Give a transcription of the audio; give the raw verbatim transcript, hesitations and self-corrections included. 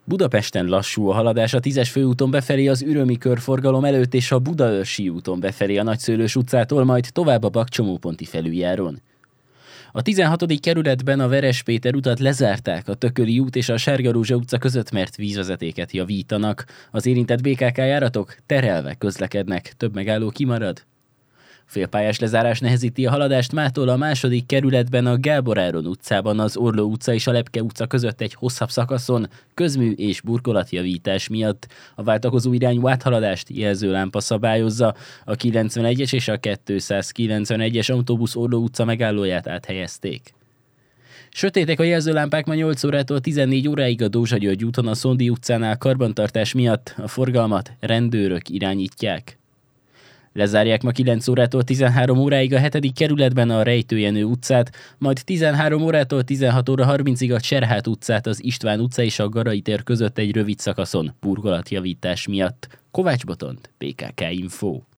Budapesten lassú a haladás a tízes főúton befelé az Ürömi körforgalom előtt és a Budaörsi úton befelé a Nagyszőlős utcától, majd tovább a Bakcsomóponti felüljáron. A tizenhatodik kerületben a Veres Péter utat lezárták a Tököli út és a Sárga-Rózsa utca között, mert vízvezetéket javítanak. Az érintett bé ká ká járatok terelve közlekednek, több megálló kimarad. Félpályás lezárás nehezíti a haladást mától a második kerületben a Gábor Áron utcában, az Orló utca és a Lepke utca között egy hosszabb szakaszon közmű és burkolatjavítás miatt. A váltakozó irányú áthaladást jelzőlámpa szabályozza, a kilencvenegyes és a kétszázkilencvenegyes autóbusz Orló utca megállóját áthelyezték. Sötétek a jelzőlámpák ma nyolc órától tizennégy óráig a Dózsa György úton a Szondi utcánál karbantartás miatt, a forgalmat rendőrök irányítják. Lezárják ma kilenc órától tizenhárom óráig a hetedik kerületben a Rejtőjenő utcát, majd tizenhárom órától tizenhat óra harmincig a Cserhát utcát, az István utca és a Garai tér között egy rövid szakaszon burkolatjavítás miatt. Kovács Botont, bé ká ká Info.